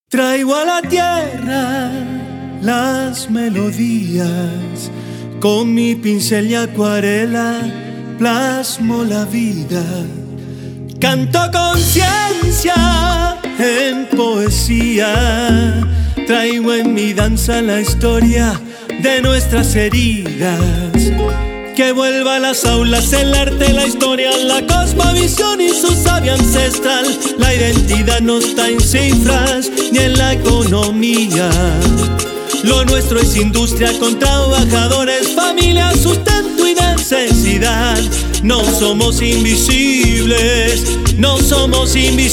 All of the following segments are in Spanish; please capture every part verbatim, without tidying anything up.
Traigo a la tierra las melodías, con mi pincel y acuarela plasmo la vida. Canto conciencia en poesía, traigo en mi danza la historia de nuestras heridas. Que vuelva a las aulas el arte, la historia, la cosmovisión y su sabia ancestral. La identidad no está en cifras ni en la economía. Lo nuestro es industria con trabajadores, familia, sustento y necesidad. No somos invisibles, no somos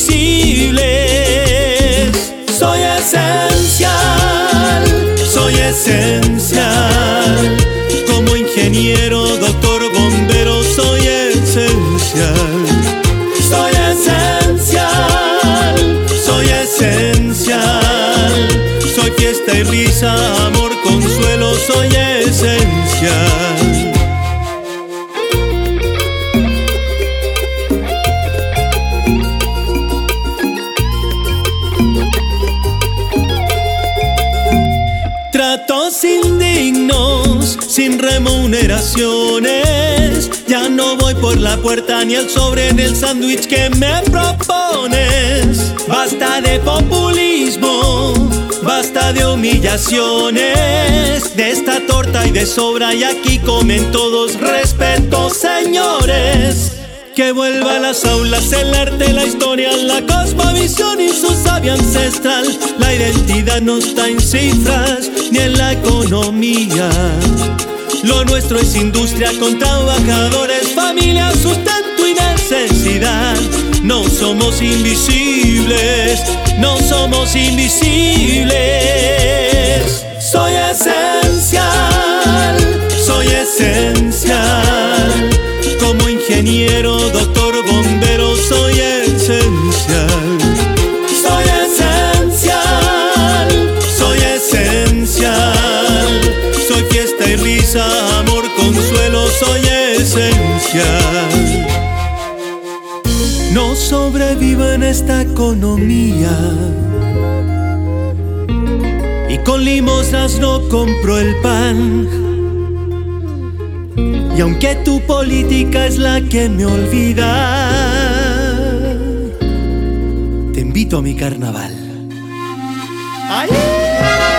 invisibles. Soy esencial, soy esencial. Como ingeniero, doctor, bombero, soy esencial. Soy esencial, soy esencial. Soy fiesta y risa, amor, consuelo, soy esencial. Tratos indignos, sin remuneraciones. Ya no voy por la puerta ni el sobre del sándwich que me propones. Basta de populismo, basta de humillaciones. De esta torta y de sobra y aquí comen todos. Respeto, señores. Que vuelva a las aulas el arte, la historia, la cosmovisión y su sabia ancestral. La identidad no está en cifras ni en la economía. Lo nuestro es industria con trabajadores, familia, sustento y necesidad. No somos invisibles, no somos invisibles. Soy esencial, soy esencial. Como ingeniero, doctor, bombero, soy esencial. Soy esencial, soy esencial. Soy fiesta y risa, amor, consuelo, soy esencial. No sobrevivo en esta economía y con limosnas no compro el pan. Y aunque tu política es la que me olvida, te invito a mi carnaval. ¡Ay!